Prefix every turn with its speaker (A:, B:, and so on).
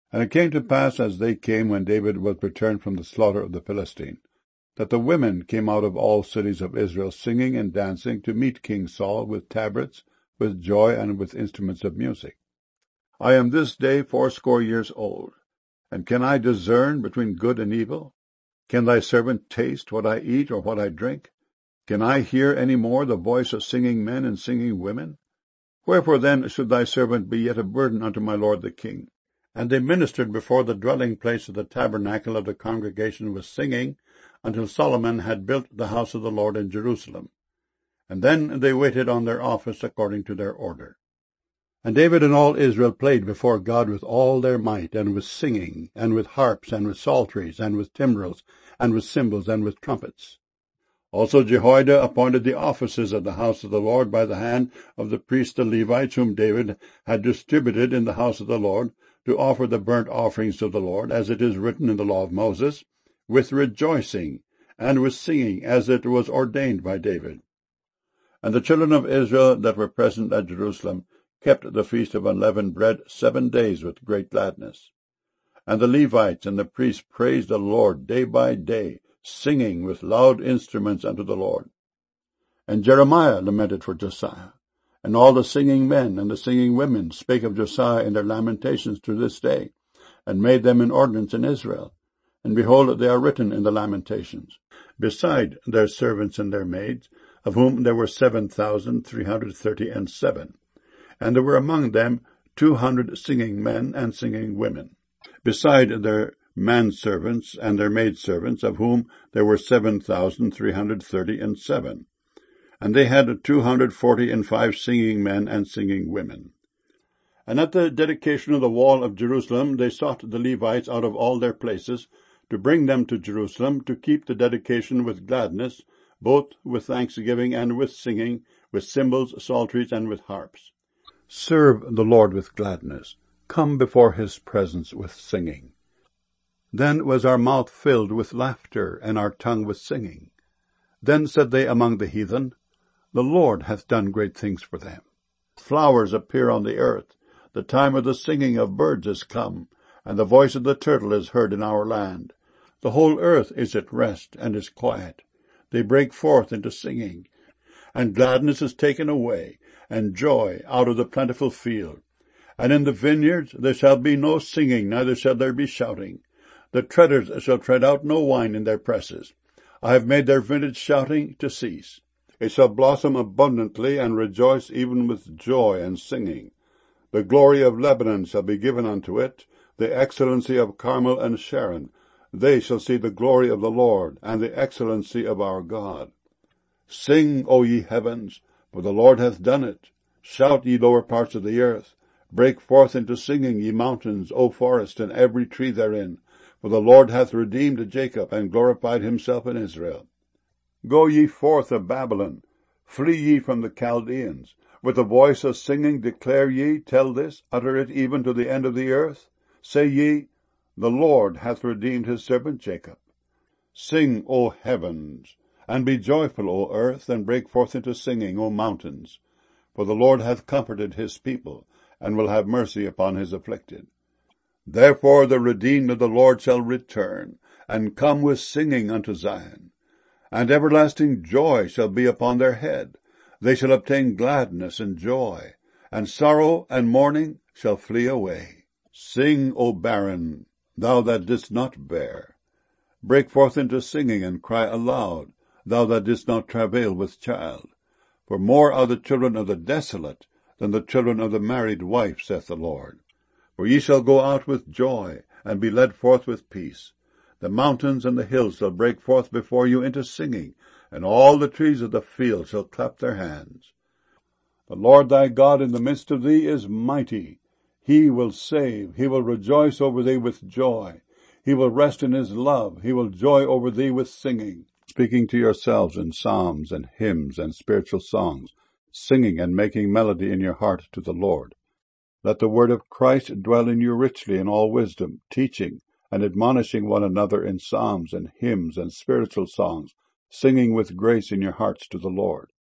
A: And it came to pass, as they came when David was returned from the slaughter of the Philistine, that the women came out of all cities of Israel, singing and dancing, to meet King Saul with tabrets, with joy, and with instruments of music. I am this day 80 years old, and can I discern between good and evil? Can thy servant taste what I eat or what I drink? Can I hear any more the voice of singing men and singing women? Wherefore then should thy servant be yet a burden unto my lord the king? And they ministered before the dwelling place of the tabernacle of the congregation with singing, until Solomon had built the house of the Lord in Jerusalem. And then they waited on their office according to their order. And David and all Israel played before God with all their might, and with singing, and with harps, and with psalteries, and with timbrels, and with cymbals, and with trumpets. Also Jehoiada appointed the offices of the house of the Lord by the hand of the priests the Levites, whom David had distributed in the house of the Lord, to offer the burnt offerings to the Lord, as it is written in the law of Moses, with rejoicing, and with singing, as it was ordained by David. And the children of Israel that were present at Jerusalem kept the feast of unleavened bread 7 days with great gladness. And the Levites and the priests praised the Lord day by day, singing with loud instruments unto the Lord. And Jeremiah lamented for Josiah, and all the singing men and the singing women spake of Josiah in their lamentations to this day, and made them an ordinance in Israel. And behold, they are written in the lamentations, beside their servants and their maids, of whom there were 7,337. And there were among them 200 singing men and singing women, beside their manservants and their maidservants, of whom there were 7,337. And they had 245 singing men and singing women. And at the dedication of the wall of Jerusalem they sought the Levites out of all their places, to bring them to Jerusalem, to keep the dedication with gladness, both with thanksgiving and with singing, with cymbals, psalteries, and with harps. Serve the Lord with gladness. Come before his presence with singing. Then was our mouth filled with laughter, and our tongue with singing. Then said they among the heathen, The Lord hath done great things for them. Flowers appear on the earth. The time of the singing of birds is come, and the voice of the turtle is heard in our land. The whole earth is at rest and is quiet. They break forth into singing, and gladness is taken away, and joy out of the plentiful field. And in the vineyards there shall be no singing, neither shall there be shouting. The treaders shall tread out no wine in their presses. I have made their vintage shouting to cease. It shall blossom abundantly, and rejoice even with joy and singing. The glory of Lebanon shall be given unto it, the excellency of Carmel and Sharon. They shall see the glory of the Lord, and the excellency of our God. Sing, O ye heavens, for the Lord hath done it. Shout, ye lower parts of the earth. Break forth into singing, ye mountains, O forest, and every tree therein. For the Lord hath redeemed Jacob, and glorified himself in Israel. Go ye forth of Babylon. Flee ye from the Chaldeans. With a voice of singing declare ye, tell this, utter it even to the end of the earth. Say ye, The Lord hath redeemed his servant Jacob. Sing, O heavens, and be joyful, O earth, and break forth into singing, O mountains. For the Lord hath comforted his people, and will have mercy upon his afflicted. Therefore the redeemed of the Lord shall return, and come with singing unto Zion. And everlasting joy shall be upon their head. They shall obtain gladness and joy, and sorrow and mourning shall flee away. Sing, O barren, thou that didst not bear. Break forth into singing, and cry aloud, thou that didst not travail with child. For more are the children of the desolate than the children of the married wife, saith the Lord. For ye shall go out with joy, and be led forth with peace. The mountains and the hills shall break forth before you into singing, and all the trees of the field shall clap their hands. The Lord thy God in the midst of thee is mighty. He will save. He will rejoice over thee with joy. He will rest in his love. He will joy over thee with singing. Speaking to yourselves in psalms and hymns and spiritual songs, singing and making melody in your heart to the Lord. Let the word of Christ dwell in you richly in all wisdom, teaching and admonishing one another in psalms and hymns and spiritual songs, singing with grace in your hearts to the Lord.